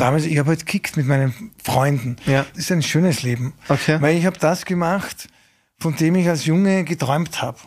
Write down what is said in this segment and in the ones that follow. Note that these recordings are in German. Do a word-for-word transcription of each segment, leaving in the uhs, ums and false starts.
damals, ich habe halt gekickt mit meinen Freunden. Ja. Das ist ein schönes Leben. Okay. Weil ich habe das gemacht, von dem ich als Junge geträumt habe.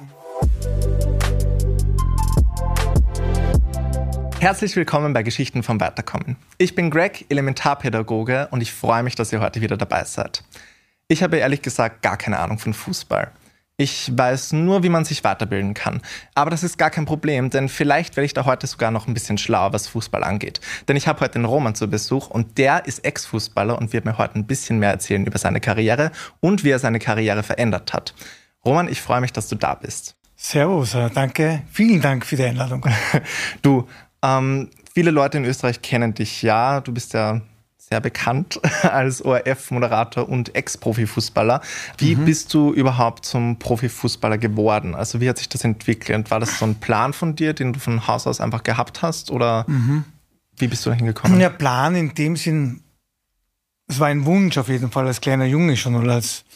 Herzlich willkommen bei Geschichten vom Weiterkommen. Ich bin Greg, Elementarpädagoge, und ich freue mich, dass ihr heute wieder dabei seid. Ich habe ehrlich gesagt gar keine Ahnung von Fußball. Ich weiß nur, wie man sich weiterbilden kann. Aber das ist gar kein Problem, denn vielleicht werde ich da heute sogar noch ein bisschen schlauer, was Fußball angeht. Denn ich habe heute den Roman zu Besuch und der ist Ex-Fußballer und wird mir heute ein bisschen mehr erzählen über seine Karriere und wie er seine Karriere verändert hat. Roman, ich freue mich, dass du da bist. Servus, danke. Vielen Dank für die Einladung. Du, ähm, viele Leute in Österreich kennen dich ja. Du bist ja sehr bekannt als O R F-Moderator und Ex-Profifußballer. Wie mhm. bist du überhaupt zum Profifußballer geworden? Also wie hat sich das entwickelt? War das so ein Plan von dir, den du von Haus aus einfach gehabt hast? Oder mhm. wie bist du da hingekommen? Ja, Plan in dem Sinn, es war ein Wunsch auf jeden Fall als kleiner Junge schon oder als,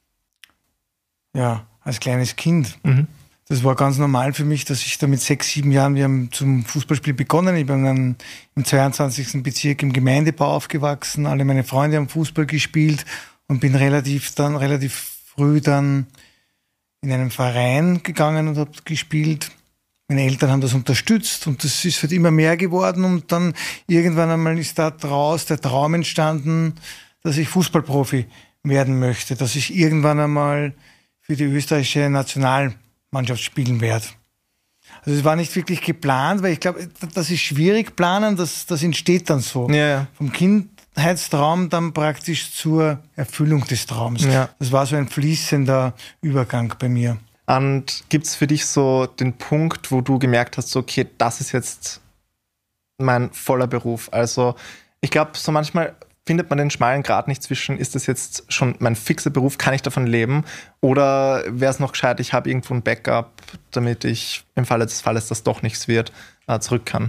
ja, als kleines Kind. Mhm. Das war ganz normal für mich, dass ich da mit sechs, sieben Jahren, wir haben zum Fußballspiel begonnen. Ich bin dann im zweiundzwanzigsten Bezirk im Gemeindebau aufgewachsen. Alle meine Freunde haben Fußball gespielt und bin relativ dann relativ früh dann in einen Verein gegangen und habe gespielt. Meine Eltern haben das unterstützt und das ist halt immer mehr geworden. Und dann irgendwann einmal ist da draus der Traum entstanden, dass ich Fußballprofi werden möchte, dass ich irgendwann einmal für die österreichische National Mannschaft spielen werde. Also es war nicht wirklich geplant, weil ich glaube, das ist schwierig planen, das, das entsteht dann so. Ja, ja. Vom Kindheitstraum dann praktisch zur Erfüllung des Traums. Ja. Das war so ein fließender Übergang bei mir. Und gibt es für dich so den Punkt, wo du gemerkt hast, so, okay, das ist jetzt mein voller Beruf? Also ich glaube, so manchmal findet man den schmalen Grat nicht zwischen, ist das jetzt schon mein fixer Beruf, kann ich davon leben? Oder wäre es noch gescheit, ich habe irgendwo ein Backup, damit ich im Falle des Falles, dass doch nichts wird, äh, zurück kann?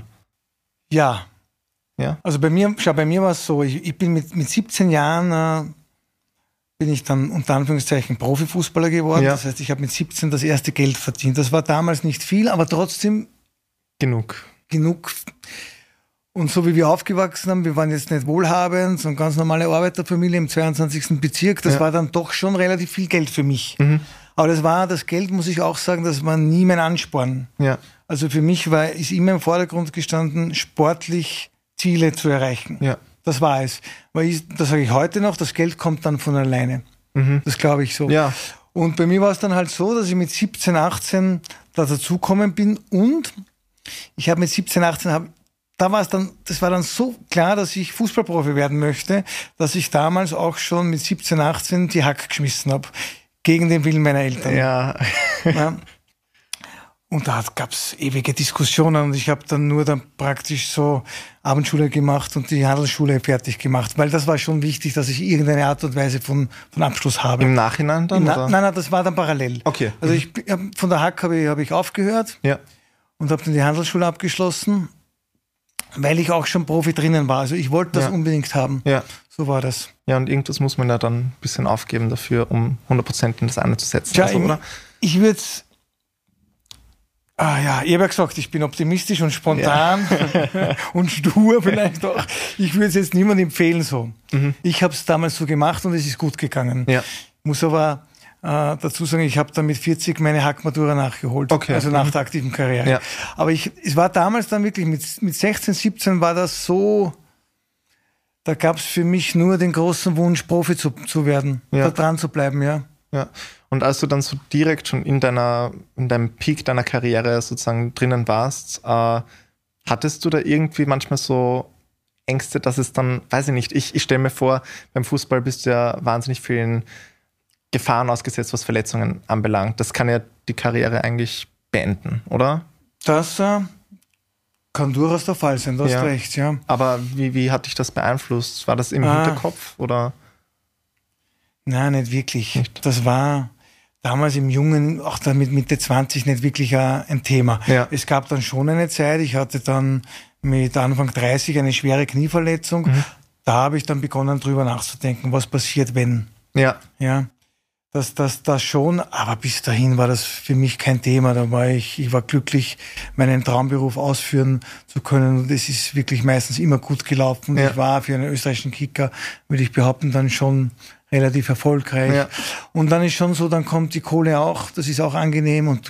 Ja. Ja. Also bei mir, schau, bei mir war es so, ich, ich bin mit, mit siebzehn Jahren, äh, bin ich dann unter Anführungszeichen Profifußballer geworden. Ja. Das heißt, ich habe mit siebzehn das erste Geld verdient. Das war damals nicht viel, aber trotzdem genug. Genug. Und so wie wir aufgewachsen haben, wir waren jetzt nicht wohlhabend, so eine ganz normale Arbeiterfamilie im zweiundzwanzigsten Bezirk, das ja. war dann doch schon relativ viel Geld für mich. Mhm. Aber das war, das Geld, muss ich auch sagen, das war nie mein Ansporn. Ja. Also für mich war, ist immer im Vordergrund gestanden, sportlich Ziele zu erreichen. Ja. Das war es. Weil ich, das sage ich heute noch, das Geld kommt dann von alleine. Mhm. Das glaube ich so. Ja. Und bei mir war es dann halt so, dass ich mit siebzehn, achtzehn da dazugekommen bin und ich habe mit siebzehn, achtzehn habe Da war es dann, das war dann so klar, dass ich Fußballprofi werden möchte, dass ich damals auch schon mit siebzehn, achtzehn die Hack geschmissen habe. Gegen den Willen meiner Eltern. Ja. Ja. Und da gab es ewige Diskussionen und ich habe dann nur dann praktisch so Abendschule gemacht und die Handelsschule fertig gemacht, weil das war schon wichtig, dass ich irgendeine Art und Weise von, von Abschluss habe. Im Nachhinein dann? Im Na- oder? Nein, nein, das war dann parallel. Okay. Also ich, von der Hack habe ich, hab ich aufgehört ja. und habe dann die Handelsschule abgeschlossen. Weil ich auch schon Profi drinnen war. Also ich wollte das ja. unbedingt haben. Ja. So war das. Ja, und irgendwas muss man ja dann ein bisschen aufgeben dafür, um hundert Prozent in das eine zu setzen. Tja, also, oder? Ich, ich würde es... Ah ja, ich habe ja gesagt, ich bin optimistisch und spontan ja. und stur vielleicht auch. Ich würde es jetzt niemandem empfehlen so. Mhm. Ich habe es damals so gemacht und es ist gut gegangen. Ja. Muss aber äh, dazu sagen, ich habe dann mit vierzig meine Hackmatura nachgeholt. Okay. Also nach der aktiven Karriere. Ja. Aber ich, es war damals dann wirklich, mit, mit sechzehn, siebzehn war das so, da gab es für mich nur den großen Wunsch, Profi zu, zu werden, ja. da dran zu bleiben, ja. Ja. Und als du dann so direkt schon in deiner, in deinem Peak deiner Karriere sozusagen drinnen warst, äh, hattest du da irgendwie manchmal so Ängste, dass es dann, weiß ich nicht, ich, ich stelle mir vor, beim Fußball bist du ja wahnsinnig vielen Gefahren ausgesetzt, was Verletzungen anbelangt. Das kann ja die Karriere eigentlich beenden, oder? Das äh, kann durchaus der Fall sein, du ja. hast recht, ja. Aber wie, wie hat dich das beeinflusst? War das im ah. Hinterkopf, oder? Nein, nicht wirklich. Nicht. Das war damals im Jungen, auch damit Mitte zwanzig, nicht wirklich ein Thema. Ja. Es gab dann schon eine Zeit, ich hatte dann mit Anfang dreißig eine schwere Knieverletzung. Mhm. Da habe ich dann begonnen, drüber nachzudenken, was passiert, wenn. Ja. Ja. Das, das, das schon, aber bis dahin war das für mich kein Thema. Da war ich, ich war glücklich, meinen Traumberuf ausführen zu können. Und es ist wirklich meistens immer gut gelaufen. Ja. Ich war für einen österreichischen Kicker, würde ich behaupten, dann schon relativ erfolgreich. Ja. Und dann ist schon so, dann kommt die Kohle auch, das ist auch angenehm und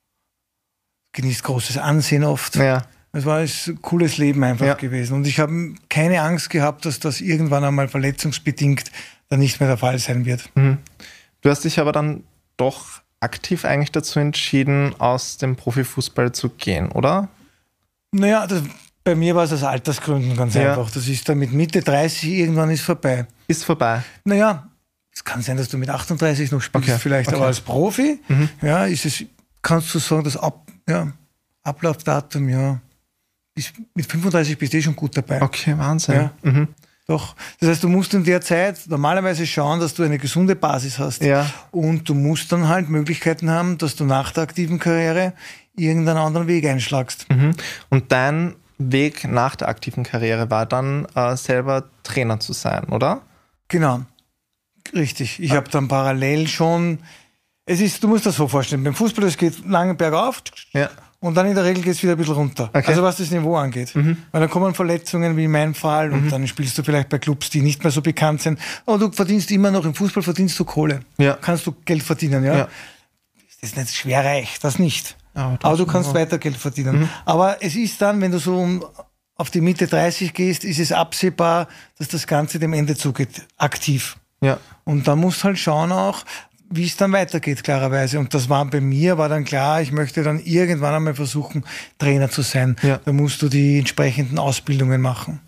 genießt großes Ansehen oft. Ja. Es war ein cooles Leben einfach ja. gewesen. Und ich habe keine Angst gehabt, dass das irgendwann einmal verletzungsbedingt dann nicht mehr der Fall sein wird. Mhm. Du hast dich aber dann doch aktiv eigentlich dazu entschieden, aus dem Profifußball zu gehen, oder? Naja, das, bei mir war es aus Altersgründen ganz ja. einfach. Das ist dann mit Mitte dreißig, irgendwann ist vorbei. Ist vorbei? Naja, es kann sein, dass du mit achtunddreißig noch spielst okay. vielleicht, okay. aber als Profi, mhm. ja, ist es, kannst du sagen, das Ab, ja, Ablaufdatum, ja, bis, mit fünfunddreißig bist du eh schon gut dabei. Okay, Wahnsinn. Ja. Mhm. Doch. Das heißt, du musst in der Zeit normalerweise schauen, dass du eine gesunde Basis hast. Ja. Und du musst dann halt Möglichkeiten haben, dass du nach der aktiven Karriere irgendeinen anderen Weg einschlagst. Mhm. Und dein Weg nach der aktiven Karriere war dann äh, selber Trainer zu sein, oder? Genau. Richtig. Ich ah. habe dann parallel schon, es ist, du musst das so vorstellen, beim Fußball, es geht lange bergauf. Ja. Und dann in der Regel geht es wieder ein bisschen runter. Okay. Also was das Niveau angeht. Mhm. Weil dann kommen Verletzungen wie in meinem Fall und mhm. dann spielst du vielleicht bei Clubs, die nicht mehr so bekannt sind. Aber du verdienst immer noch, im Fußball verdienst du Kohle. Ja. Kannst du Geld verdienen, ja. ja. Das ist nicht schwer reich, das nicht. Aber, Aber du kannst weiter Geld verdienen. Mhm. Aber es ist dann, wenn du so um, auf die Mitte dreißig gehst, ist es absehbar, dass das Ganze dem Ende zugeht, aktiv. Ja. Und da musst halt schauen auch, wie es dann weitergeht, klarerweise. Und das war bei mir, war dann klar, ich möchte dann irgendwann einmal versuchen, Trainer zu sein. Ja. Da musst du die entsprechenden Ausbildungen machen.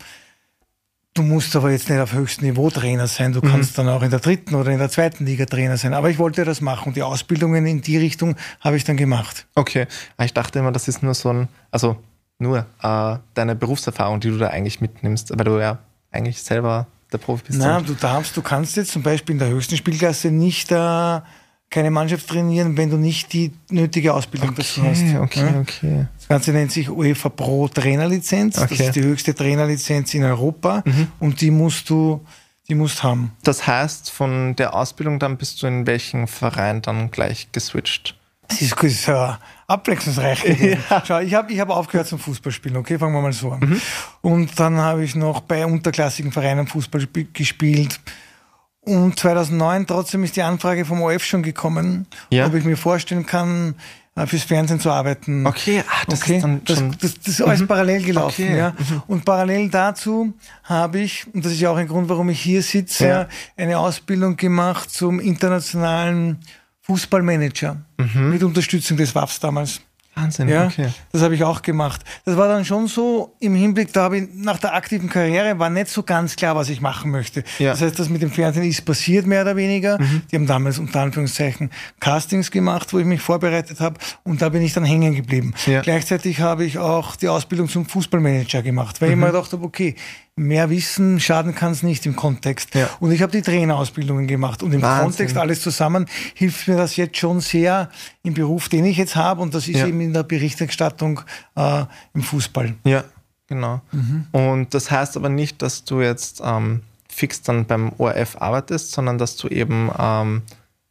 Du musst aber jetzt nicht auf höchstem Niveau Trainer sein. Du mhm. kannst dann auch in der dritten oder in der zweiten Liga Trainer sein. Aber ich wollte das machen. Und die Ausbildungen in die Richtung habe ich dann gemacht. Okay. Ich dachte immer, das ist nur so ein, also nur äh, deine Berufserfahrung, die du da eigentlich mitnimmst, weil du ja eigentlich selber der Profi bist. Nein, du darfst, du kannst jetzt zum Beispiel in der höchsten Spielklasse nicht äh, keine Mannschaft trainieren, wenn du nicht die nötige Ausbildung okay, dazu hast. Okay, ja? okay. Das Ganze nennt sich UEFA Pro Trainerlizenz. Okay. Das ist die höchste Trainerlizenz in Europa mhm. und die musst du, die musst haben. Das heißt, von der Ausbildung dann bist du in welchen Verein dann gleich geswitcht? Das ist, das ist uh, abwechslungsreich. Ja. Schau, ich habe ich hab aufgehört zum Fußballspielen, okay, fangen wir mal so an. Mhm. Und dann habe ich noch bei unterklassigen Vereinen Fußball gespielt. Und zweitausendneun trotzdem ist die Anfrage vom O R F schon gekommen, ja. ob ich mir vorstellen kann, fürs Fernsehen zu arbeiten. Okay, ach, das okay. ist dann schon... Das, das, das ist alles mhm. parallel gelaufen. Okay. Ja. Mhm. Und parallel dazu habe ich, und das ist ja auch ein Grund, warum ich hier sitze, ja. eine Ausbildung gemacht zum internationalen Fußballmanager mhm. mit Unterstützung des W A Fs damals. Wahnsinn, ja, okay. Das habe ich auch gemacht. Das war dann schon so im Hinblick, da habe ich nach der aktiven Karriere war nicht so ganz klar, was ich machen möchte. Ja. Das heißt, das mit dem Fernsehen ist passiert, mehr oder weniger. Mhm. Die haben damals unter Anführungszeichen Castings gemacht, wo ich mich vorbereitet habe und da bin ich dann hängen geblieben. Ja. Gleichzeitig habe ich auch die Ausbildung zum Fußballmanager gemacht, weil mhm. ich mir gedacht habe, okay, mehr Wissen schaden kann es nicht im Kontext. Ja. Und ich habe die Trainerausbildungen gemacht. Und im Wahnsinn. Kontext alles zusammen hilft mir das jetzt schon sehr im Beruf, den ich jetzt habe. Und das ist ja. eben in der Berichterstattung äh, im Fußball. Ja, genau. Mhm. Und das heißt aber nicht, dass du jetzt ähm, fix dann beim O R F arbeitest, sondern dass du eben ähm,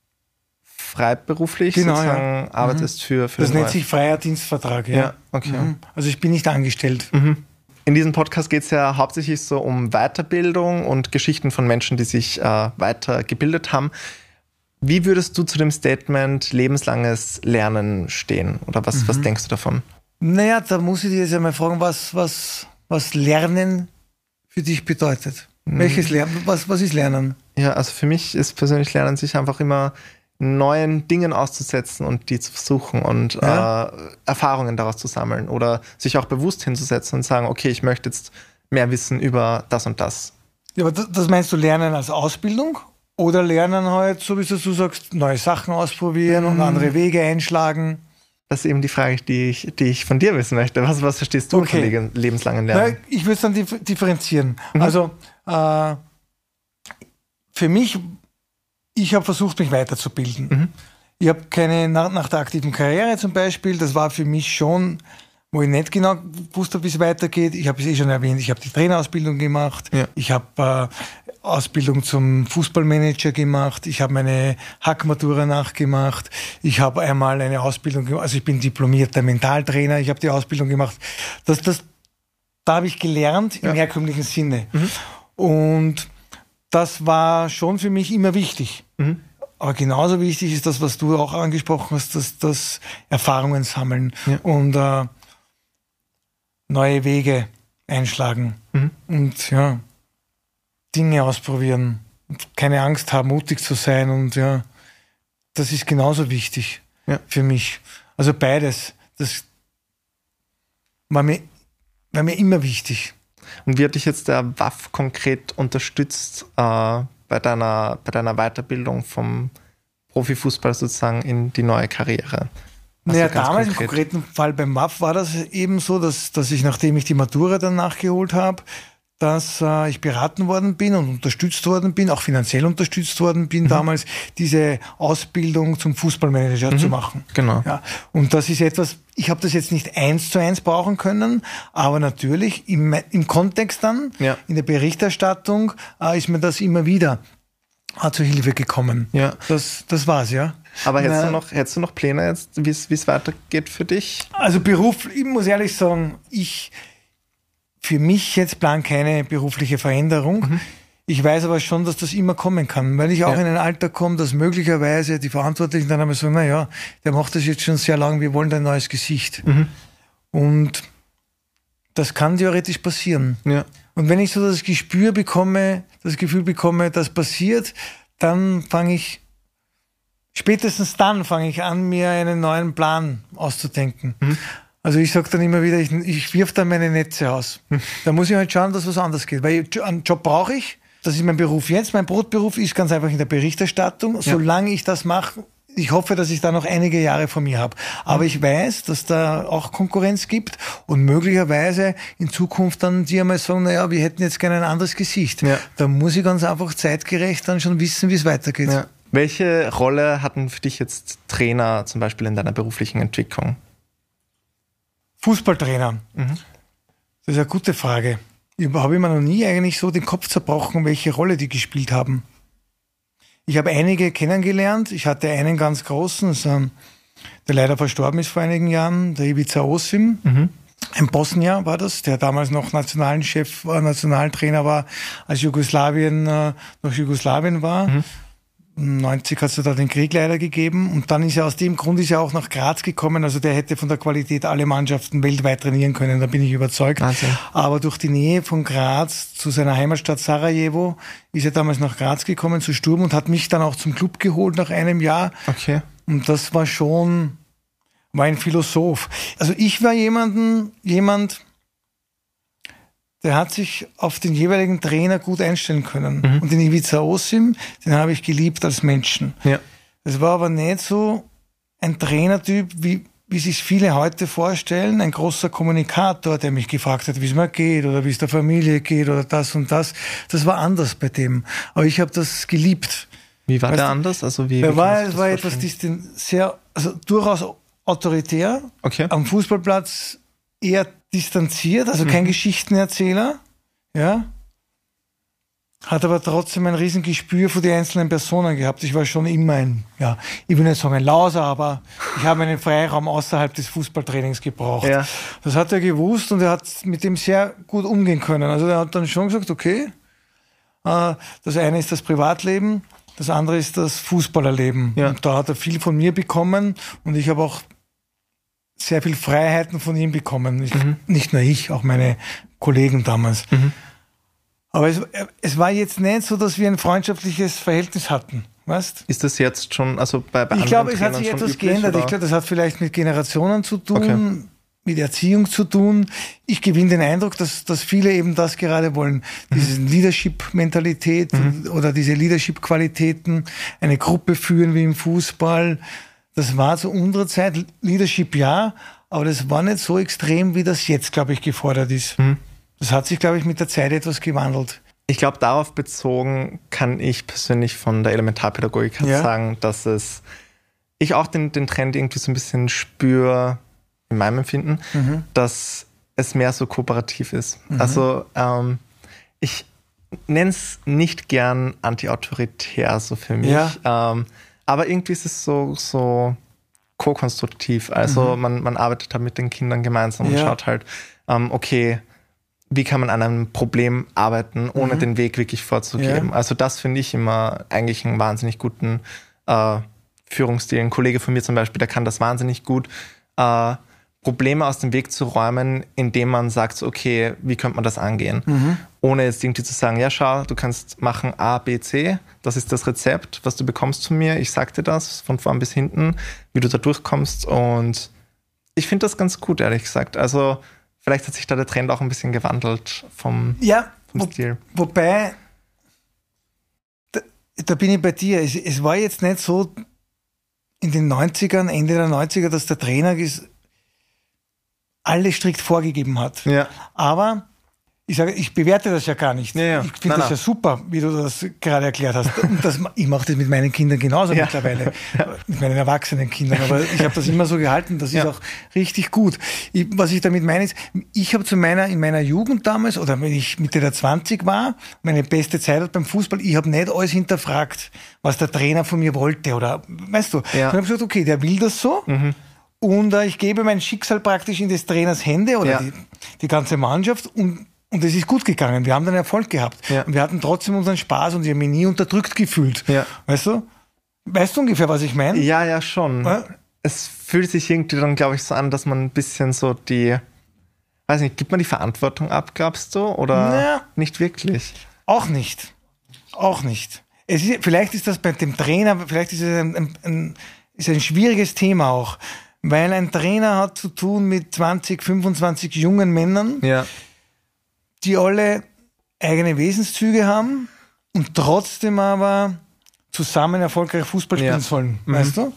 freiberuflich genau, sozusagen ja. arbeitest mhm. für, für das nennt sich freier Dienstvertrag. Ja, ja okay. Mhm. Also ich bin nicht angestellt. Mhm. In diesem Podcast geht es ja hauptsächlich so um Weiterbildung und Geschichten von Menschen, die sich äh, weitergebildet haben. Wie würdest du zu dem Statement lebenslanges Lernen stehen? Oder was, mhm. was denkst du davon? Naja, da muss ich dir jetzt einmal fragen, was, was, was Lernen für dich bedeutet. Mhm. Welches Lernen? Was, was ist Lernen? Ja, also für mich ist persönlich Lernen sich einfach immer neuen Dingen auszusetzen und die zu versuchen und ja. äh, Erfahrungen daraus zu sammeln oder sich auch bewusst hinzusetzen und sagen, okay, ich möchte jetzt mehr wissen über das und das. Ja, aber das meinst du Lernen als Ausbildung oder Lernen halt, so wie du sagst, neue Sachen ausprobieren mhm. und andere Wege einschlagen? Das ist eben die Frage, die ich, die ich von dir wissen möchte. Was, was verstehst du okay. von lebenslangen Lernen? Na, ich würde es dann differenzieren. Mhm. Also äh, für mich Ich habe versucht, mich weiterzubilden. Mhm. Ich habe keine, nach, nach der aktiven Karriere zum Beispiel, das war für mich schon, wo ich nicht genau wusste, wie es weitergeht. Ich habe es eh schon erwähnt, ich habe die Trainerausbildung gemacht. Ja. Ich habe äh, Ausbildung zum Fußballmanager gemacht. Ich habe meine Hackmatura nachgemacht. Ich habe einmal eine Ausbildung gemacht. Also ich bin diplomierter Mentaltrainer. Ich habe die Ausbildung gemacht. Das, das, da habe ich gelernt im ja. herkömmlichen Sinne. Mhm. Und das war schon für mich immer wichtig. Mhm. Aber genauso wichtig ist das, was du auch angesprochen hast, dass das Erfahrungen sammeln ja. und äh, neue Wege einschlagen mhm. und ja, Dinge ausprobieren und keine Angst haben, mutig zu sein und ja, das ist genauso wichtig ja. für mich. Also beides, das war mir, war mir immer wichtig. Und wie hat dich jetzt der W A F konkret unterstützt äh, bei deiner, bei deiner Weiterbildung vom Profifußball sozusagen in die neue Karriere? Naja, damals konkret. Im konkreten Fall beim W A F war das eben so, dass, dass ich, nachdem ich die Matura dann nachgeholt habe, dass äh, ich beraten worden bin und unterstützt worden bin, auch finanziell unterstützt worden bin, mhm. damals diese Ausbildung zum Fußballmanager mhm. zu machen. Genau. Ja, und das ist etwas, ich habe das jetzt nicht eins zu eins brauchen können, aber natürlich im, im Kontext dann, ja. in der Berichterstattung, äh, ist mir das immer wieder äh, zur Hilfe gekommen. Ja. Das, das war's, ja. Aber hättest, Na, du, noch, hättest du noch Pläne jetzt, wie es weitergeht für dich? Also Beruf, ich muss ehrlich sagen, ich für mich jetzt plan keine berufliche Veränderung. Mhm. Ich weiß aber schon, dass das immer kommen kann, weil ich auch ja. in ein Alter komme, dass möglicherweise die Verantwortlichen dann einmal sagen, naja, der macht das jetzt schon sehr lange, wir wollen ein neues Gesicht. Mhm. Und das kann theoretisch passieren. Ja. Und wenn ich so das Gespür bekomme, das Gefühl bekomme, das passiert, dann fange ich, spätestens dann fange ich an, mir einen neuen Plan auszudenken. Mhm. Also ich sage dann immer wieder, ich, ich wirf dann meine Netze aus. Da muss ich halt schauen, dass was anders geht. Weil ich, einen Job brauche ich. Das ist mein Beruf jetzt. Mein Brotberuf ist ganz einfach in der Berichterstattung. Ja. Solange ich das mache, ich hoffe, dass ich da noch einige Jahre vor mir habe. Aber mhm. ich weiß, dass da auch Konkurrenz gibt und möglicherweise in Zukunft dann die einmal sagen, naja, wir hätten jetzt gerne ein anderes Gesicht. Ja. Da muss ich ganz einfach zeitgerecht dann schon wissen, wie es weitergeht. Ja. Welche Rolle hatten für dich jetzt Trainer zum Beispiel in deiner beruflichen Entwicklung? Fußballtrainer. Mhm. Das ist eine gute Frage. Ich habe mir noch nie eigentlich so den Kopf zerbrochen, welche Rolle die gespielt haben. Ich habe einige kennengelernt. Ich hatte einen ganz großen, also, der leider verstorben ist vor einigen Jahren, der Ivica Osim. Mhm. Ein Bosnier war das, der damals noch Nationalchef, äh, Nationaltrainer war, als Jugoslawien äh, noch Jugoslawien war. Mhm. neunzig hat es da den Krieg leider gegeben und dann ist er aus dem Grund ist er auch nach Graz gekommen, also der hätte von der Qualität alle Mannschaften weltweit trainieren können, da bin ich überzeugt. Also. Aber durch die Nähe von Graz zu seiner Heimatstadt Sarajevo ist er damals nach Graz gekommen zu Sturm und hat mich dann auch zum Club geholt nach einem Jahr. Okay. Und das war schon, war ein Philosoph. Also ich war jemanden, jemand, der hat sich auf den jeweiligen Trainer gut einstellen können. Mhm. Und den Ivica Osim, den habe ich geliebt als Menschen. Ja. Das war aber nicht so ein Trainertyp, wie, wie sich viele heute vorstellen, ein großer Kommunikator, der mich gefragt hat, wie es mir geht oder wie es der Familie geht oder das und das. Das war anders bei dem. Aber ich habe das geliebt. Wie war weißt der du, anders? Also wie, er war, es war etwas, sehr, also durchaus autoritär, okay. Am Fußballplatz eher distanziert, also kein mhm. Geschichtenerzähler, ja, hat aber trotzdem ein riesen Gespür für die einzelnen Personen gehabt. Ich war schon immer ein, ja, ich will nicht sagen ein Lauser, aber ich habe einen Freiraum außerhalb des Fußballtrainings gebraucht. Ja. Das hat er gewusst und er hat mit dem sehr gut umgehen können. Also er hat dann schon gesagt, okay, äh, das eine ist das Privatleben, das andere ist das Fußballerleben. Ja. Und da hat er viel von mir bekommen und ich habe auch sehr viel Freiheiten von ihm bekommen. Ich, mhm. Nicht nur ich, auch meine Kollegen damals. Mhm. Aber es, es war jetzt nicht so, dass wir ein freundschaftliches Verhältnis hatten. Weißt? Ist das jetzt schon, also bei, bei Ich glaube, es hat sich etwas üblich, geändert. Oder? Ich glaube, das hat vielleicht mit Generationen zu tun, okay. mit Erziehung zu tun. Ich gewinne den Eindruck, dass, dass viele eben das gerade wollen. Mhm. Diese Leadership-Mentalität mhm. oder diese Leadership-Qualitäten, eine Gruppe führen wie im Fußball. Das war zu unserer Zeit, Leadership ja, aber das war nicht so extrem, wie das jetzt, glaube ich, gefordert ist. Mhm. Das hat sich, glaube ich, mit der Zeit etwas gewandelt. Ich glaube, darauf bezogen kann ich persönlich von der Elementarpädagogik ja. sagen, dass es, ich auch den, den Trend irgendwie so ein bisschen spüre, in meinem Empfinden, mhm. dass es mehr so kooperativ ist. Mhm. Also ähm, ich nenne es nicht gern anti-autoritär so für mich. Ja. Ähm, aber irgendwie ist es so, so ko-konstruktiv. Also mhm. man, man arbeitet halt mit den Kindern gemeinsam ja. und schaut halt, ähm, okay, wie kann man an einem Problem arbeiten, ohne mhm. den Weg wirklich vorzugeben. Ja. Also das finde ich immer eigentlich einen wahnsinnig guten äh, Führungsstil. Ein Kollege von mir zum Beispiel, der kann das wahnsinnig gut, äh, Probleme aus dem Weg zu räumen, indem man sagt, so, okay, wie könnte man das angehen? Mhm. Ohne jetzt irgendwie zu sagen, ja schau, du kannst machen A, B, C, das ist das Rezept, was du bekommst von mir, ich sag dir das von vorn bis hinten, wie du da durchkommst, und ich finde das ganz gut, ehrlich gesagt. Also vielleicht hat sich da der Trend auch ein bisschen gewandelt vom, ja, vom wo, Stil. Wobei, da, da bin ich bei dir, es, es war jetzt nicht so in den neunzigern, Ende der neunziger, dass der Trainer ist, alles strikt vorgegeben hat. Ja. Aber ich sage, ich bewerte das ja gar nicht. Ja, ja. Ich finde das nein. ja super, wie du das gerade erklärt hast. Und das, ich mache das mit meinen Kindern genauso ja. mittlerweile, ja. mit meinen erwachsenen Kindern. Aber ich habe das immer so gehalten, das ja. ist auch richtig gut. Ich, was ich damit meine ist, ich habe zu meiner, in meiner Jugend damals, oder wenn ich Mitte der zwanzig war, meine beste Zeit hat beim Fußball, ich habe nicht alles hinterfragt, was der Trainer von mir wollte. Oder, weißt du, ja. ich habe gesagt, okay, der will das so. Mhm. Und äh, ich gebe mein Schicksal praktisch in des Trainers Hände oder ja. die, die ganze Mannschaft, und, und es ist gut gegangen. Wir haben dann Erfolg gehabt. Ja. Und wir hatten trotzdem unseren Spaß und ich habe mich nie unterdrückt gefühlt. Ja. Weißt du? Weißt du ungefähr, was ich meine? Ja, ja, schon. Ja? Es fühlt sich irgendwie dann, glaube ich, so an, dass man ein bisschen so die, weiß nicht, gibt man die Verantwortung ab, glaubst du? Oder ja. nicht wirklich? Auch nicht. Auch nicht. Es ist, vielleicht ist das bei dem Trainer, vielleicht ist es ein, ein, ein, ist ein schwieriges Thema auch. Weil ein Trainer hat zu tun mit zwanzig, fünfundzwanzig jungen Männern, ja. die alle eigene Wesenszüge haben und trotzdem aber zusammen erfolgreich Fußball spielen ja. sollen, mhm. weißt du?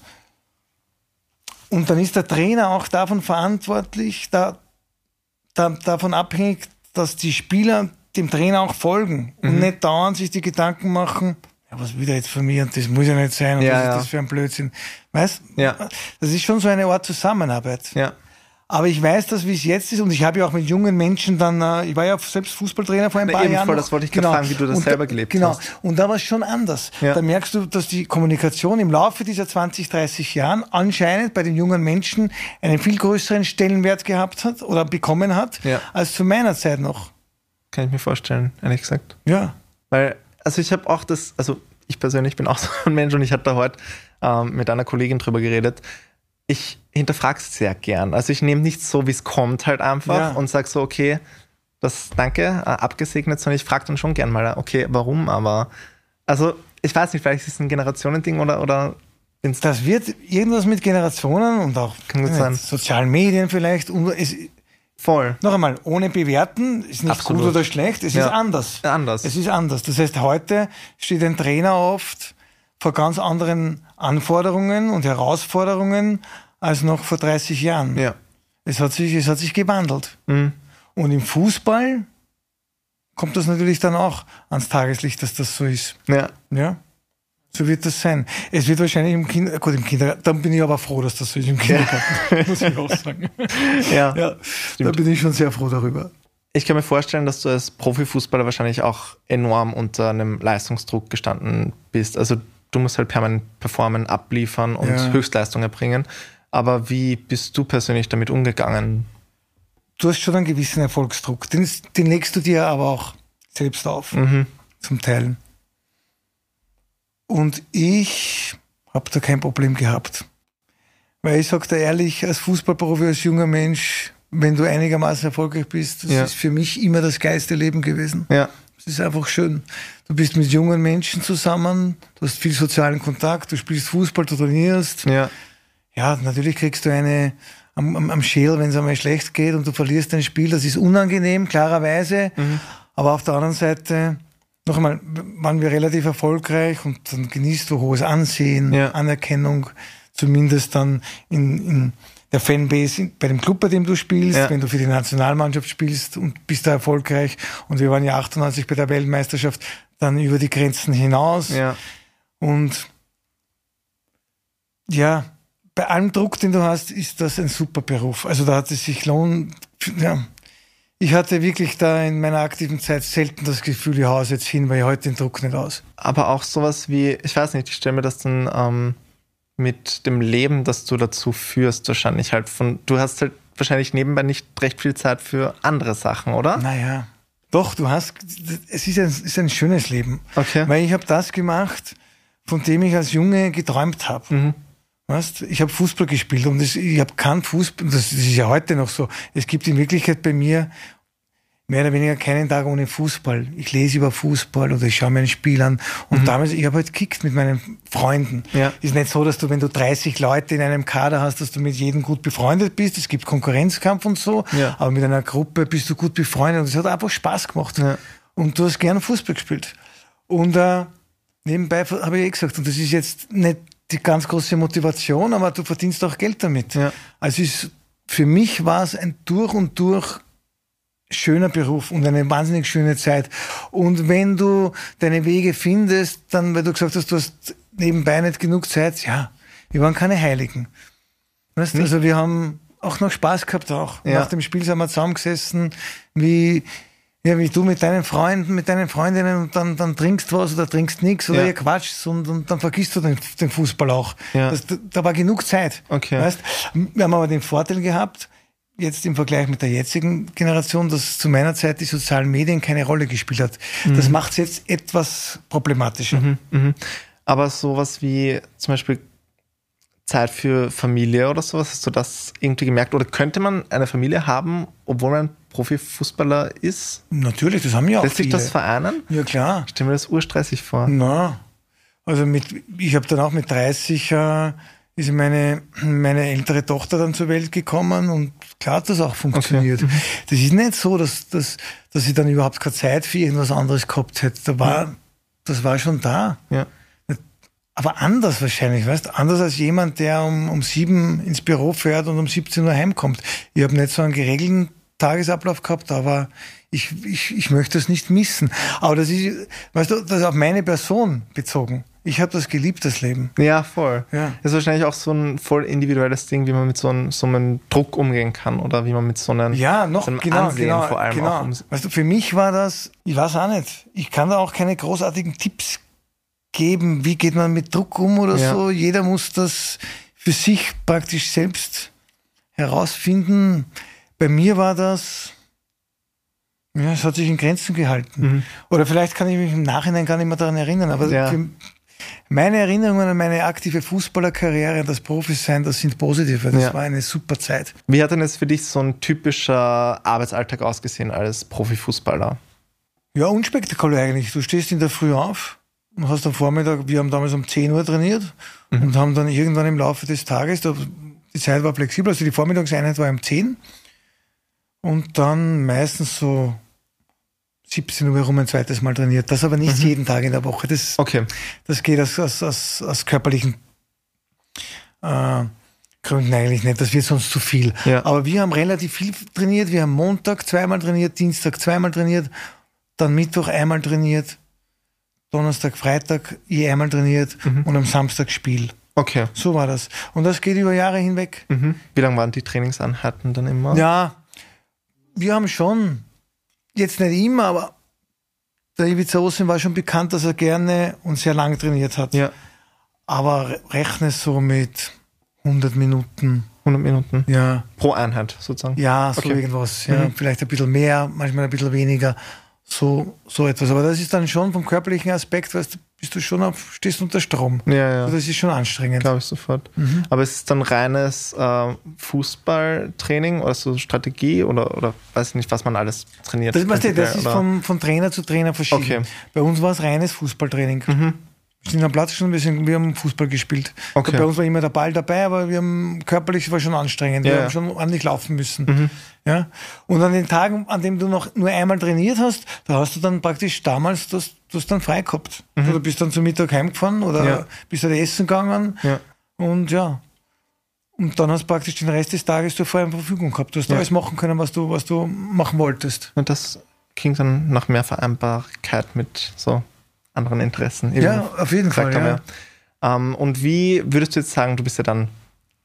Und dann ist der Trainer auch davon verantwortlich, da, da, davon abhängig, dass die Spieler dem Trainer auch folgen mhm. und nicht dauernd sich die Gedanken machen, was will er jetzt von mir und das muss ja nicht sein und ja, was ist ja. das für ein Blödsinn. Weißt? Ja. Das ist schon so eine Art Zusammenarbeit. Ja. Aber ich weiß, dass wie es jetzt ist, und ich habe ja auch mit jungen Menschen dann, ich war ja selbst Fußballtrainer vor ein paar Jahren. Voll, das wollte ich genau. gerade fragen, wie du das und selber gelebt genau. hast. Genau. Und da war es schon anders. Ja. Da merkst du, dass die Kommunikation im Laufe dieser zwanzig, dreißig Jahren anscheinend bei den jungen Menschen einen viel größeren Stellenwert gehabt hat oder bekommen hat, ja. als zu meiner Zeit noch. Kann ich mir vorstellen, ehrlich gesagt. Ja. Weil Also ich habe auch das, also ich persönlich bin auch so ein Mensch und ich hatte da heute ähm, mit einer Kollegin drüber geredet. Ich hinterfrage es sehr gern. Also ich nehme nichts so, wie es kommt halt einfach ja. und sage so, okay, das danke, äh, abgesegnet, sondern ich frage dann schon gern mal, okay, warum aber? Also ich weiß nicht, vielleicht ist es ein Generationending oder, oder das wird irgendwas mit Generationen und auch kann gut sein. Sozialen Medien vielleicht. Und es, Voll. Noch einmal, ohne bewerten, ist nicht Absolut. Gut oder schlecht, es ja. ist anders. anders. Es ist anders. Das heißt, heute steht ein Trainer oft vor ganz anderen Anforderungen und Herausforderungen als noch vor dreißig Jahren. Ja. Es hat sich, es hat sich gewandelt. Mhm. Und im Fußball kommt das natürlich dann auch ans Tageslicht, dass das so ist. Ja. Ja. So wird das sein. Es wird wahrscheinlich im Kindergarten, gut, im Kindergarten, dann bin ich aber froh, dass das so ist im Kindergarten, ja. muss ich auch sagen. Ja, ja, da bin ich schon sehr froh darüber. Ich kann mir vorstellen, dass du als Profifußballer wahrscheinlich auch enorm unter einem Leistungsdruck gestanden bist. Also du musst halt permanent performen, abliefern und ja. Höchstleistung erbringen. Aber wie bist du persönlich damit umgegangen? Du hast schon einen gewissen Erfolgsdruck. Den, den legst du dir aber auch selbst auf, mhm. zum Teil. Und ich habe da kein Problem gehabt. Weil ich sage dir ehrlich, als Fußballprofi, als junger Mensch, wenn du einigermaßen erfolgreich bist, das ja. ist für mich immer das geilste Leben gewesen. Ja. Es ist einfach schön. Du bist mit jungen Menschen zusammen, du hast viel sozialen Kontakt, du spielst Fußball, du trainierst. Ja, ja natürlich kriegst du eine am, am, am Schädel, wenn es einmal schlecht geht und du verlierst ein Spiel. Das ist unangenehm, klarerweise. Mhm. Aber auf der anderen Seite, noch einmal, waren wir relativ erfolgreich und dann genießt du hohes Ansehen, ja. Anerkennung, zumindest dann in, in der Fanbase bei dem Club, bei dem du spielst, ja. wenn du für die Nationalmannschaft spielst und bist da erfolgreich. Und wir waren ja achtundneunzig bei der Weltmeisterschaft dann über die Grenzen hinaus. Ja. Und ja, bei allem Druck, den du hast, ist das ein super Beruf. Also da hat es sich lohnt. Ja. ich hatte wirklich da in meiner aktiven Zeit selten das Gefühl, ich haue jetzt hin, weil ich heute den Druck nicht aus. Aber auch sowas wie, ich weiß nicht, ich stelle mir das dann ähm, mit dem Leben, das du dazu führst, wahrscheinlich halt von, du hast halt wahrscheinlich nebenbei nicht recht viel Zeit für andere Sachen, oder? Naja, doch, du hast, es ist ein, ist ein schönes Leben. Okay. Weil ich habe das gemacht, von dem ich als Junge geträumt habe. Mhm. Weißt, ich habe Fußball gespielt und das, ich habe keinen Fußball, das ist ja heute noch so, es gibt in Wirklichkeit bei mir mehr oder weniger keinen Tag ohne Fußball. Ich lese über Fußball oder ich schaue mir ein Spiel an. Und mhm. damals, ich habe halt gekickt mit meinen Freunden. Ja. Ist nicht so, dass du, wenn du dreißig Leute in einem Kader hast, dass du mit jedem gut befreundet bist. Es gibt Konkurrenzkampf und so. Ja. Aber mit einer Gruppe bist du gut befreundet. Und es hat einfach Spaß gemacht. Ja. Und du hast gern Fußball gespielt. Und äh, nebenbei habe ich eh gesagt, und das ist jetzt nicht die ganz große Motivation, aber du verdienst auch Geld damit. Ja. Also ist, für mich war es ein durch und durch schöner Beruf und eine wahnsinnig schöne Zeit. Und wenn du deine Wege findest, dann, weil du gesagt hast, du hast nebenbei nicht genug Zeit, ja, wir waren keine Heiligen. Weißt, also wir haben auch noch Spaß gehabt auch. Ja. Nach dem Spiel sind wir zusammengesessen, wie, ja, wie du mit deinen Freunden, mit deinen Freundinnen und dann, dann trinkst was oder trinkst nichts oder ja. ihr quatscht und, und dann vergisst du den, den Fußball auch. Ja. Das, da war genug Zeit. Okay. Weißt? Wir haben aber den Vorteil gehabt, jetzt im Vergleich mit der jetzigen Generation, dass zu meiner Zeit die sozialen Medien keine Rolle gespielt hat. Mhm. Das macht es jetzt etwas problematischer. Mhm, mhm. Aber sowas wie zum Beispiel Zeit für Familie oder sowas, hast du das irgendwie gemerkt? Oder könnte man eine Familie haben, obwohl man Profifußballer ist? Natürlich, das haben ja auch Lässt sich viele. das vereinen? Ja, klar. Ich stelle mir das urstressig vor. Na, also mit, ich habe dann auch mit dreißig äh, ist meine, meine ältere Tochter dann zur Welt gekommen und klar hat das auch funktioniert. Okay. Mhm. Das ist nicht so, dass, dass, dass ich dann überhaupt keine Zeit für irgendwas anderes gehabt hätte. Da war, ja. Das war schon da. Ja. Aber anders wahrscheinlich, weißt du? Anders als jemand, der um, um sieben ins Büro fährt und um siebzehn Uhr heimkommt. Ich habe nicht so einen geregelten Tagesablauf gehabt, aber ich, ich, ich möchte das nicht missen. Aber das ist, weißt du, das ist auf meine Person bezogen. Ich habe das geliebt, das Leben. Ja, voll. Ja. Das ist wahrscheinlich auch so ein voll individuelles Ding, wie man mit so einem, so einem Druck umgehen kann oder wie man mit so einem, ja, noch, so einem genau, Ansehen genau, vor allem genau. auch umgeht. Weißt du, für mich war das, ich weiß auch nicht, ich kann da auch keine großartigen Tipps geben, wie geht man mit Druck um oder ja. so. Jeder muss das für sich praktisch selbst herausfinden. Bei mir war das, ja, es hat sich in Grenzen gehalten. Mhm. Oder vielleicht kann ich mich im Nachhinein gar nicht mehr daran erinnern, aber ja. für meine Erinnerungen an meine aktive Fußballerkarriere und das Profisein, das sind positiv, weil das ja. war eine super Zeit. Wie hat denn jetzt für dich so ein typischer Arbeitsalltag ausgesehen als Profifußballer? Ja, unspektakulär eigentlich. Du stehst in der Früh auf und hast am Vormittag, wir haben damals um zehn Uhr trainiert mhm. und haben dann irgendwann im Laufe des Tages, die Zeit war flexibel, also die Vormittagseinheit war um zehn und dann meistens so siebzehn Uhr rum ein zweites Mal trainiert. Das aber nicht mhm. jeden Tag in der Woche. Das, okay. das geht aus, aus, aus, aus körperlichen äh, Gründen eigentlich nicht. Das wird sonst zu viel. Ja. Aber wir haben relativ viel trainiert. Wir haben Montag zweimal trainiert, Dienstag zweimal trainiert, dann Mittwoch einmal trainiert, Donnerstag, Freitag je einmal trainiert mhm. und am Samstag Spiel. Okay. So war das. Und das geht über Jahre hinweg. Mhm. Wie lang waren die Trainingseinheiten dann immer? Ja, wir haben schon jetzt nicht immer, aber der Ivica Osim war schon bekannt, dass er gerne und sehr lang trainiert hat. Ja. Aber rechne so mit hundert Minuten. hundert Minuten? Ja. Pro Einheit sozusagen? Ja, so okay. irgendwas. Ja. Mhm. Vielleicht ein bisschen mehr, manchmal ein bisschen weniger. So, so etwas. Aber das ist dann schon vom körperlichen Aspekt, weißt du, bist du schon auf, stehst unter Strom. Ja, ja. Also das ist schon anstrengend. Glaube ich sofort. Mhm. Aber ist es dann reines äh, Fußballtraining oder so Strategie oder, oder weiß ich nicht, was man alles trainiert? Das, weißt du, das ist von, von Trainer zu Trainer verschieden. Okay. Bei uns war es reines Fußballtraining. Mhm. Wir sind am Platz schon, wir, sind, wir haben Fußball gespielt. Okay. Bei uns war immer der Ball dabei, aber wir haben körperlich war schon anstrengend. Wir ja, haben ja. schon ordentlich laufen müssen. Mhm. Ja? Und an den Tagen, an denen du noch nur einmal trainiert hast, da hast du dann praktisch damals das, das dann frei gehabt. Mhm. Du bist dann zum Mittag heimgefahren oder ja. bist halt essen gegangen. Ja. Und ja. Und dann hast du praktisch den Rest des Tages zur freien Verfügung gehabt. Du hast ja. alles machen können, was du, was du machen wolltest. Und das klingt dann nach mehr Vereinbarkeit mit so anderen Interessen. Ja, auf jeden Fall. Ja. Ähm, und wie würdest du jetzt sagen, du bist ja dann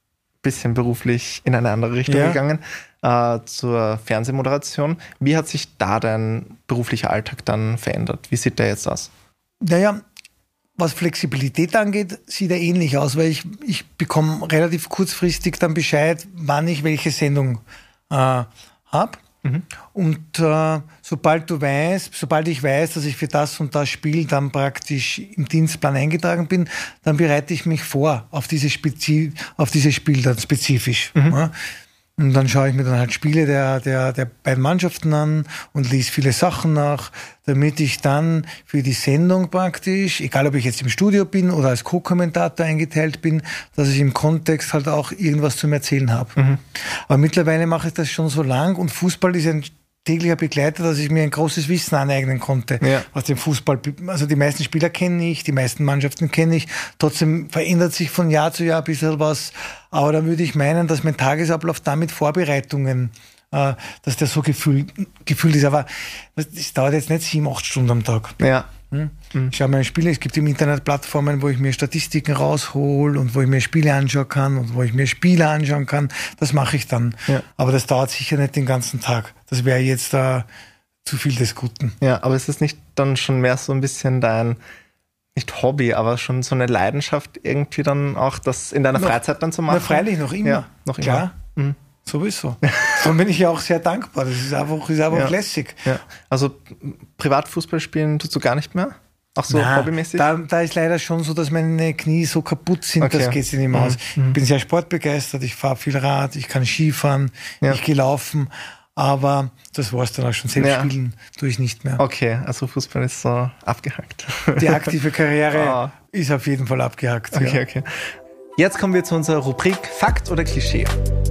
bisschen beruflich in eine andere Richtung ja. gegangen, äh, zur Fernsehmoderation. Wie hat sich da dein beruflicher Alltag dann verändert? Wie sieht der jetzt aus? Naja, was Flexibilität angeht, sieht er ähnlich aus, weil ich, ich bekomme relativ kurzfristig dann Bescheid, wann ich welche Sendung äh, habe. Mhm. Und äh, sobald du weißt, sobald ich weiß, dass ich für das und das Spiel dann praktisch im Dienstplan eingetragen bin, dann bereite ich mich vor auf dieses, Spezi- auf dieses Spiel dann spezifisch. Mhm. Ja. Und dann schaue ich mir dann halt Spiele der, der, der beiden Mannschaften an und lese viele Sachen nach, damit ich dann für die Sendung praktisch, egal ob ich jetzt im Studio bin oder als Co-Kommentator eingeteilt bin, dass ich im Kontext halt auch irgendwas zum Erzählen habe. Mhm. Aber mittlerweile mache ich das schon so lang und Fußball ist ein täglicher Begleiter, dass ich mir ein großes Wissen aneignen konnte, ja. was den Fußball, also die meisten Spieler kenne ich, die meisten Mannschaften kenne ich, trotzdem verändert sich von Jahr zu Jahr ein bisschen was, aber da würde ich meinen, dass mein Tagesablauf damit Vorbereitungen, äh, dass der so gefühlt, gefühlt ist, aber das dauert jetzt nicht sieben, acht Stunden am Tag. Ja. Hm? Mhm. Ich schaue mir Spiele, es gibt im Internet Plattformen, wo ich mir Statistiken raushole und wo ich mir Spiele anschauen kann und wo ich mir Spiele anschauen kann. Das mache ich dann. Ja. Aber das dauert sicher nicht den ganzen Tag. Das wäre jetzt uh, zu viel des Guten. Ja, aber ist es nicht dann schon mehr so ein bisschen dein, nicht Hobby, aber schon so eine Leidenschaft irgendwie dann auch, das in deiner noch, Freizeit dann zu machen? Na, freilich, noch immer. Ja, noch Klar. immer. Mhm. Sowieso. Darum bin ich ja auch sehr dankbar. Das ist einfach, ist einfach ja. lässig. Ja. Also Privatfußball spielen tust du gar nicht mehr? Auch so Nein, hobbymäßig? Da, da ist leider schon so, dass meine Knie so kaputt sind, okay. Das geht sich nicht mehr aus. Mhm. Ich bin sehr sportbegeistert, ich fahre viel Rad, ich kann Skifahren, ja. ich gehe laufen, aber das war es dann auch schon. Selbst ja. spielen tue ich nicht mehr. Okay, also Fußball ist so abgehackt. Die aktive Karriere oh. ist auf jeden Fall abgehackt. Okay, ja. okay. Jetzt kommen wir zu unserer Rubrik Fakt oder Klischee.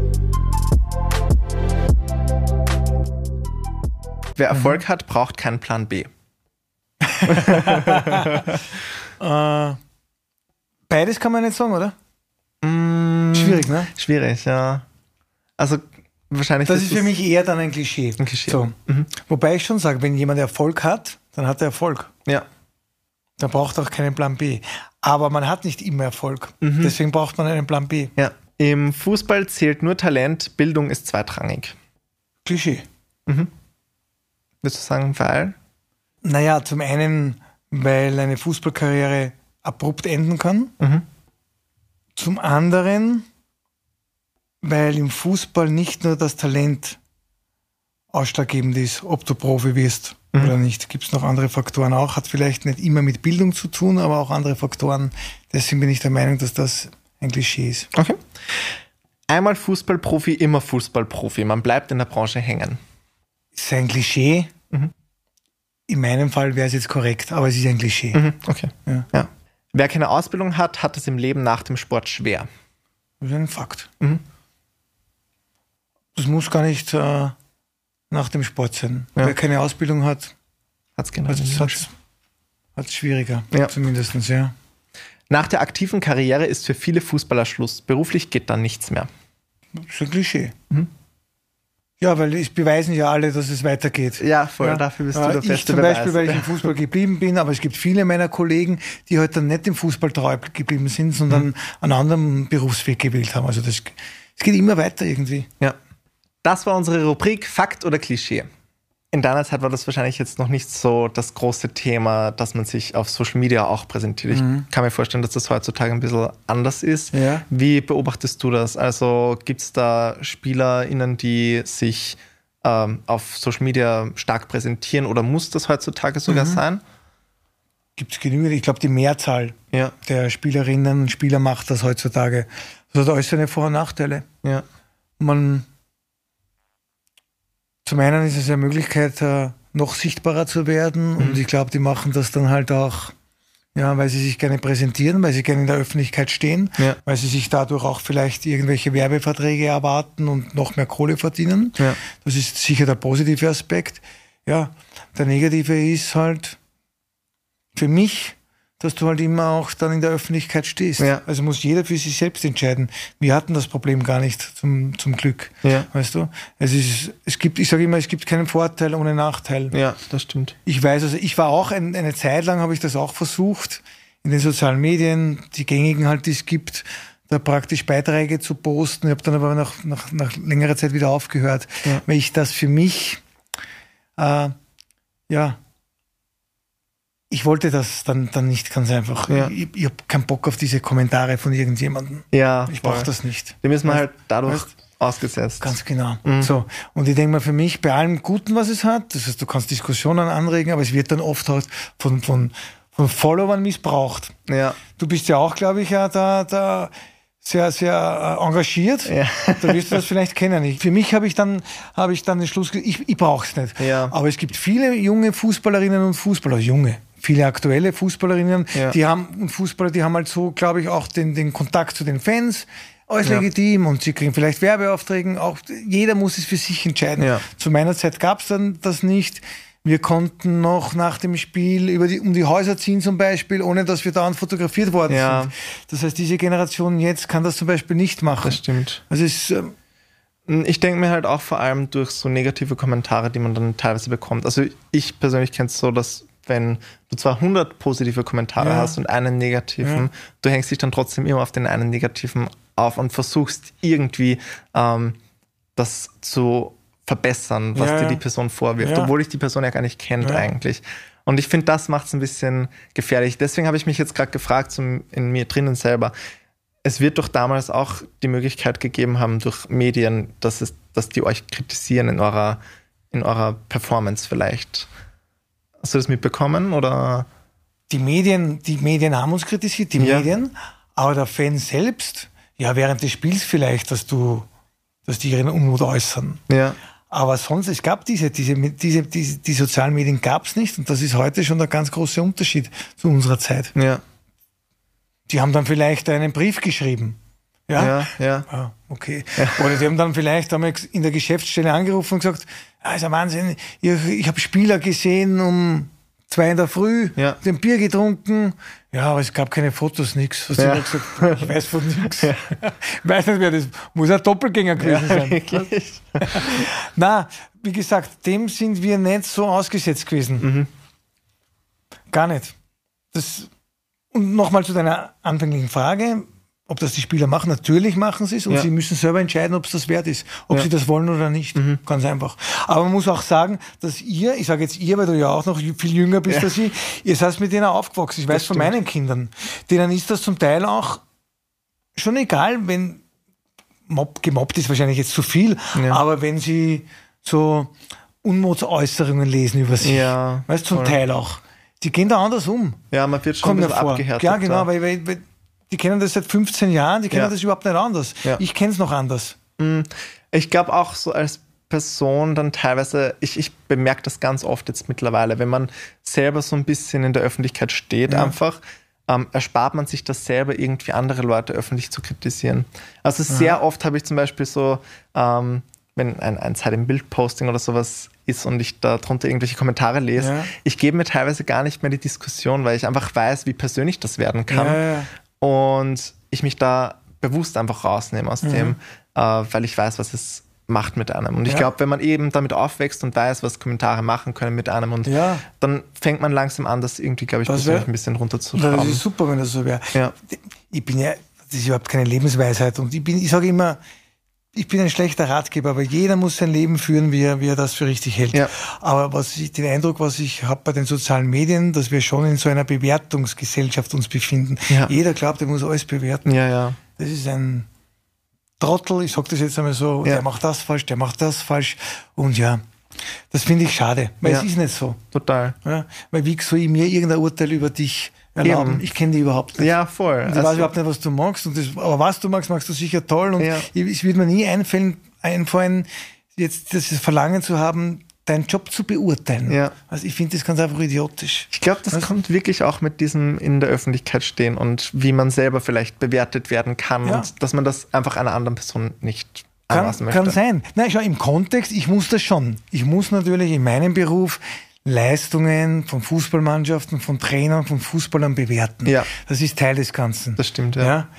Wer Erfolg mhm. hat, braucht keinen Plan B. äh, beides kann man nicht sagen, oder? Mm, schwierig, ne? Schwierig, ja. Also wahrscheinlich. Das ist für mich eher dann ein Klischee. Ein Klischee. So. Mhm. Wobei ich schon sage, wenn jemand Erfolg hat, dann hat er Erfolg. Ja. Dann braucht er auch keinen Plan B. Aber man hat nicht immer Erfolg. Mhm. Deswegen braucht man einen Plan B. Ja. Im Fußball zählt nur Talent, Bildung ist zweitrangig. Klischee. Mhm. Würdest du sagen, weil? Naja, zum einen, weil eine Fußballkarriere abrupt enden kann. Mhm. Zum anderen, weil im Fußball nicht nur das Talent ausschlaggebend ist, ob du Profi wirst mhm. oder nicht. Gibt es noch andere Faktoren auch. Hat vielleicht nicht immer mit Bildung zu tun, aber auch andere Faktoren. Deswegen bin ich der Meinung, dass das ein Klischee ist. Okay. Einmal Fußballprofi, immer Fußballprofi. Man bleibt in der Branche hängen. Ist ein Klischee. Mhm. In meinem Fall wäre es jetzt korrekt, aber es ist ein Klischee. Mhm, okay. Ja. Ja. Wer keine Ausbildung hat, hat es im Leben nach dem Sport schwer. Das ist ein Fakt. Mhm. Das muss gar nicht äh, nach dem Sport sein. Ja. Wer keine Ausbildung hat, hat's genau hat es schwieriger, ja. Zumindest, ja. Nach der aktiven Karriere ist für viele Fußballer Schluss. Beruflich geht dann nichts mehr. Das ist ein Klischee. Mhm. Ja, weil es beweisen ja alle, dass es weitergeht. Ja, voll, ja. Dafür bist du der ich beste zum Beweis. Beispiel, weil ich im Fußball geblieben bin, aber es gibt viele meiner Kollegen, die halt dann nicht im Fußball treu geblieben sind, sondern mhm. einen anderen Berufsweg gewählt haben. Also das, es geht immer weiter irgendwie. Ja. Das war unsere Rubrik Fakt oder Klischee. In deiner Zeit war das wahrscheinlich jetzt noch nicht so das große Thema, dass man sich auf Social Media auch präsentiert. Mhm. Ich kann mir vorstellen, dass das heutzutage ein bisschen anders ist. Ja. Wie beobachtest du das? Also gibt es da SpielerInnen, die sich ähm, auf Social Media stark präsentieren oder muss das heutzutage sogar mhm. sein? Gibt es genügend. Ich glaube, die Mehrzahl ja. der Spielerinnen und Spieler macht das heutzutage. Das hat alles seine Vor- und Nachteile. Ja. Man Zum einen ist es eine Möglichkeit, noch sichtbarer zu werden. Mhm. Und ich glaube, die machen das dann halt auch, ja, weil sie sich gerne präsentieren, weil sie gerne in der Öffentlichkeit stehen, ja. weil sie sich dadurch auch vielleicht irgendwelche Werbeverträge erwarten und noch mehr Kohle verdienen. Ja. Das ist sicher der positive Aspekt. Ja, der negative ist halt für mich, dass du halt immer auch dann in der Öffentlichkeit stehst. Ja. Also muss jeder für sich selbst entscheiden. Wir hatten das Problem gar nicht, zum, zum Glück. Ja. Weißt du? Es ist, es gibt, ich sage immer, es gibt keinen Vorteil ohne Nachteil. Ja, das stimmt. Ich weiß, also ich war auch, ein, eine Zeit lang habe ich das auch versucht, in den sozialen Medien, die gängigen halt, die es gibt, da praktisch Beiträge zu posten. Ich habe dann aber nach, nach, nach längerer Zeit wieder aufgehört, ja. weil ich das für mich, äh, ja, ich wollte das dann, dann nicht ganz einfach. Ja. Ich, ich habe keinen Bock auf diese Kommentare von irgendjemandem. Ja, ich brauche das nicht. Die müssen wir halt dadurch weißt, ausgesetzt. Ganz genau. Mhm. So. Und ich denke mal, für mich, bei allem Guten, was es hat, das heißt, du kannst Diskussionen anregen, aber es wird dann oft halt von, von, von Followern missbraucht. Ja. Du bist ja auch, glaube ich, ja da, da sehr, sehr engagiert. Ja. Da wirst du das vielleicht kennen. Ich, für mich habe ich dann, habe ich dann den Schluss, ich, ich brauche es nicht. Ja. Aber es gibt viele junge Fußballerinnen und Fußballer, junge, viele aktuelle Fußballerinnen, ja. die haben, und Fußballer, die haben halt so, glaube ich, auch den, den Kontakt zu den Fans, alles ja. legitim, und sie kriegen vielleicht Werbeaufträge, auch jeder muss es für sich entscheiden. Ja. Zu meiner Zeit gab es dann das nicht. Wir konnten noch nach dem Spiel über die, um die Häuser ziehen zum Beispiel, ohne dass wir dauernd fotografiert worden ja. sind. Das heißt, diese Generation jetzt kann das zum Beispiel nicht machen. Das stimmt. Also es, ähm, ich denke mir halt auch vor allem durch so negative Kommentare, die man dann teilweise bekommt. Also ich persönlich kenne es so, dass wenn du zwar hundert positive Kommentare ja. hast und einen negativen, ja. du hängst dich dann trotzdem immer auf den einen negativen auf und versuchst irgendwie ähm, das zu verbessern, was ja, dir die Person vorwirft, ja. obwohl ich die Person ja gar nicht kennt ja. eigentlich. Und ich finde, das macht es ein bisschen gefährlich. Deswegen habe ich mich jetzt gerade gefragt, so in mir drinnen selber, es wird doch damals auch die Möglichkeit gegeben haben durch Medien, dass, es, dass die euch kritisieren in eurer, in eurer Performance vielleicht. Hast du das mitbekommen? Oder? Die Medien, die Medien haben uns kritisiert, die ja. Medien, aber der Fan selbst, ja, während des Spiels vielleicht, dass du, dass die ihren Unmut äußern. Ja. Aber sonst, es gab diese, diese, diese, diese die sozialen Medien gab es nicht, und das ist heute schon der ganz große Unterschied zu unserer Zeit. Ja. Die haben dann vielleicht einen Brief geschrieben. Ja, ja. ja. Ah, okay. Ja. Oder die haben dann vielleicht einmal in der Geschäftsstelle angerufen und gesagt, ah, ist ein Wahnsinn, ich, ich habe Spieler gesehen um zwei in der Früh, ja. den Bier getrunken. Ja, aber es gab keine Fotos, nichts. Hast du ja. gesagt, ich weiß von nichts. Ja. Ich weiß nicht, wer das muss ein Doppelgänger gewesen sein. Wirklich? Na, wie gesagt, dem sind wir nicht so ausgesetzt gewesen. Mhm. Gar nicht. Das, und nochmal zu deiner anfänglichen Frage, ob das die Spieler machen. Natürlich machen sie es, und ja. sie müssen selber entscheiden, ob es das wert ist, ob ja. sie das wollen oder nicht. Mhm. Ganz einfach. Aber man muss auch sagen, dass ihr, ich sage jetzt ihr, weil du ja auch noch viel jünger bist ja. als ich, ihr seid mit denen aufgewachsen. Ich weiß von meinen Kindern, denen ist das zum Teil auch schon egal, wenn mob, gemobbt ist wahrscheinlich jetzt zu viel, ja. aber wenn sie so Unmutsäußerungen lesen über sich, ja, weißt du, zum voll. Teil auch. Die gehen da anders um. Ja, man wird schon Kommt ein bisschen abgehärtet. Ja, genau, weil, weil, weil die kennen das seit fünfzehn Jahren, die kennen ja. das überhaupt nicht anders. Ja. Ich kenne es noch anders. Ich glaube auch so als Person dann teilweise, ich, ich bemerke das ganz oft jetzt mittlerweile, wenn man selber so ein bisschen in der Öffentlichkeit steht, ja. einfach, ähm, erspart man sich das selber, irgendwie andere Leute öffentlich zu kritisieren. Also sehr ja. oft habe ich zum Beispiel so, ähm, wenn ein, ein Zeit im Bildposting oder sowas ist und ich da drunter irgendwelche Kommentare lese, ja. ich gebe mir teilweise gar nicht mehr die Diskussion, weil ich einfach weiß, wie persönlich das werden kann. Ja, ja. Und ich mich da bewusst einfach rausnehme aus mhm. dem, äh, weil ich weiß, was es macht mit einem. Und ich ja. glaube, wenn man eben damit aufwächst und weiß, was Kommentare machen können mit einem, und ja. dann fängt man langsam an, das irgendwie, glaube ich, das persönlich wär, ein bisschen runterzuschrauben. Das ist super, wenn das so wäre. Ja. Ich bin ja, das ist überhaupt keine Lebensweisheit, und ich bin, ich sage immer, ich bin ein schlechter Ratgeber, aber jeder muss sein Leben führen, wie er, wie er das für richtig hält. Ja. Aber was ich, den Eindruck, was ich habe bei den sozialen Medien, dass wir schon in so einer Bewertungsgesellschaft uns befinden. Ja. Jeder glaubt, er muss alles bewerten. Ja, ja. Das ist ein Trottel, ich sage das jetzt einmal so, ja. der macht das falsch, der macht das falsch. Und ja, das finde ich schade, weil ja. es ist nicht so. Total. Ja, weil wie soll ich mir irgendein Urteil über dich erlauben? Eben. Ich kenne die überhaupt nicht. Ja, voll. Und ich also, weiß überhaupt nicht, was du magst. Und das, aber was du magst, magst du sicher toll. Und ja. es wird mir nie einfallen, einfallen, jetzt das Verlangen zu haben, deinen Job zu beurteilen. Ja. Also ich finde das ganz einfach idiotisch. Ich glaube, das also, kommt wirklich auch mit diesem in der Öffentlichkeit stehen und wie man selber vielleicht bewertet werden kann, ja. und dass man das einfach einer anderen Person nicht kann, anlassen möchte. Kann sein. Nein, schau, im Kontext, ich muss das schon. Ich muss natürlich in meinem Beruf Leistungen von Fußballmannschaften, von Trainern, von Fußballern bewerten. Ja. Das ist Teil des Ganzen. Das stimmt, ja. ja?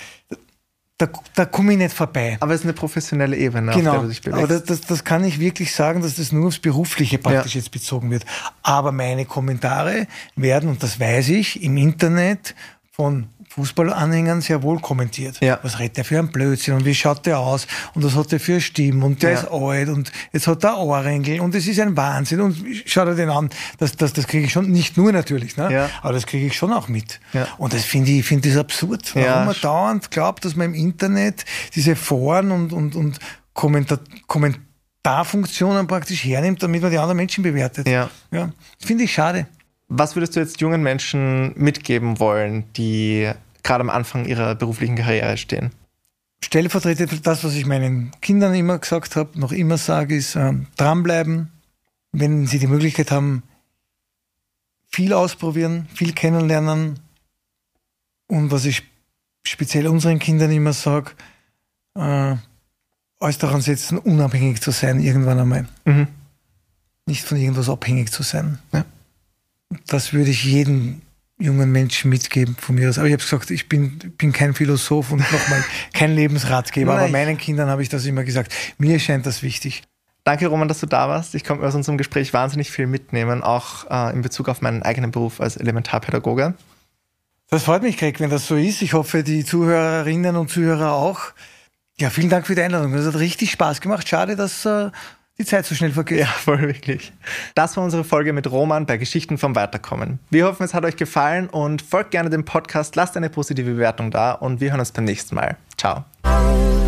Da, da komme ich nicht vorbei. Aber es ist eine professionelle Ebene, genau. auf der du dich bewegst. Aber das, das, das kann ich wirklich sagen, dass das nur aufs Berufliche praktisch ja. jetzt bezogen wird. Aber meine Kommentare werden, und das weiß ich, im Internet von Fußballanhängern sehr wohl kommentiert. Ja. Was redet der für ein Blödsinn und wie schaut der aus und was hat der für eine Stimme und der Ja. ist alt und jetzt hat der Ohrringel und es ist ein Wahnsinn und schau dir den an. Das, das, das kriege ich schon, nicht nur natürlich, ne? Ja. aber das kriege ich schon auch mit. Ja. Und das finde ich, finde das absurd. Warum Ja. man dauernd glaubt, dass man im Internet diese Foren und, und, und Kommentar, Kommentarfunktionen praktisch hernimmt, damit man die anderen Menschen bewertet. Ja. Ja. Das finde ich schade. Was würdest du jetzt jungen Menschen mitgeben wollen, die gerade am Anfang ihrer beruflichen Karriere stehen? Stellvertretend für das, was ich meinen Kindern immer gesagt habe, noch immer sage, ist ähm, dranbleiben, wenn sie die Möglichkeit haben, viel ausprobieren, viel kennenlernen und was ich speziell unseren Kindern immer sage, äh, alles daran setzen, unabhängig zu sein irgendwann einmal. Mhm. Nicht von irgendwas abhängig zu sein. Ja. Das würde ich jedem jungen Menschen mitgeben von mir aus. Aber ich habe gesagt, ich bin, bin kein Philosoph und nochmal kein Lebensratgeber. Nein. Aber meinen Kindern habe ich das immer gesagt. Mir scheint das wichtig. Danke, Roman, dass du da warst. Ich konnte aus unserem Gespräch wahnsinnig viel mitnehmen, auch äh, in Bezug auf meinen eigenen Beruf als Elementarpädagoge. Das freut mich, Greg, wenn das so ist. Ich hoffe, die Zuhörerinnen und Zuhörer auch. Ja, vielen Dank für die Einladung. Das hat richtig Spaß gemacht. Schade, dass äh, die Zeit so schnell vergeht. Ja, voll wirklich. Das war unsere Folge mit Roman bei Geschichten vom Weiterkommen. Wir hoffen, es hat euch gefallen und folgt gerne dem Podcast, lasst eine positive Bewertung da und wir hören uns beim nächsten Mal. Ciao.